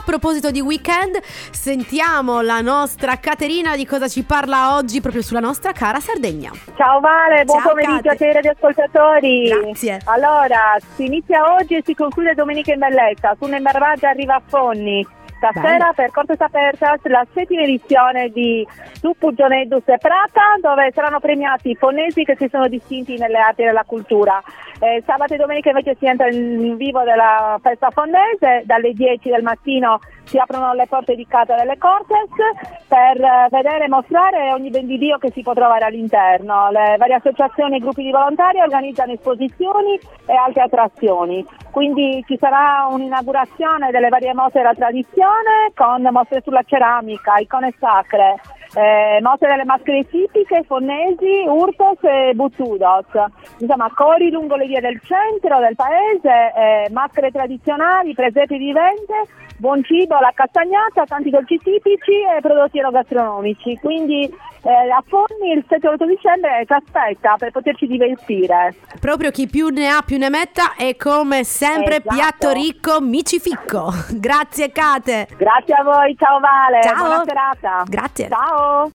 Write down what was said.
A proposito di weekend, sentiamo la nostra Caterina di cosa ci parla oggi proprio sulla nostra cara Sardegna. Ciao Vale, buon Ciao, pomeriggio Cate. a te e agli ascoltatori. Grazie. Allora, si inizia oggi e si conclude domenica in bellezza. Tunnel Marvaggia arriva a Fonni. Stasera per Cortes Apertas la 7ª edizione di Su Pugionedus e Prata, dove saranno premiati i fonnesi che si sono distinti nelle arti e nella cultura. Sabato e domenica invece si entra in vivo della festa fonnese, dalle 10 del mattino si aprono le porte di casa delle Cortes per vedere e mostrare ogni ben di Dio che si può trovare all'interno. Le varie associazioni e gruppi di volontari organizzano esposizioni e altre attrazioni. Quindi ci sarà un'inaugurazione delle varie mostre della tradizione con mostre sulla ceramica, icone sacre, mostre delle maschere tipiche, fonnesi, urtos e buttudos. Insomma, cori lungo le vie del centro del paese, maschere tradizionali, presepi vivente, buon cibo, la castagnata, tanti dolci tipici e prodotti enogastronomici. Quindi a Fonni il 7 e 8 dicembre ci aspetta per poterci divertire. Proprio chi più ne ha più ne metta e come sempre Esatto. piatto ricco, micificco. Grazie Cate. Grazie a voi, ciao Vale, Ciao. buona serata. Grazie. Ciao.